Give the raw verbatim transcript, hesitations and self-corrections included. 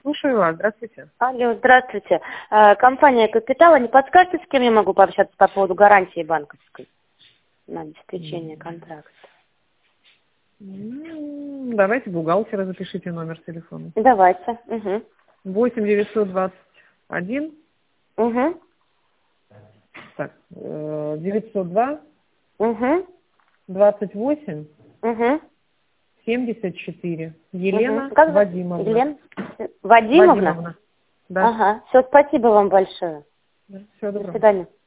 Слушаю вас. Здравствуйте. Алло, здравствуйте. Э, Компания «Капитал». Не подскажете, с кем я могу пообщаться по поводу гарантии банковской на обеспечение контракта? М, Давайте бухгалтера запишите номер телефона. Давайте. Угу. восемь девятьсот двадцать один, Угу. так, э, девятьсот два, Угу. двадцать восемь, Угу. семьдесят четыре. Елена Угу. Как зовут? Вадимовна. Елена Вадимовна? Вадимовна. Да. Ага. Все, спасибо вам большое. Да. Всего До доброго. свидания.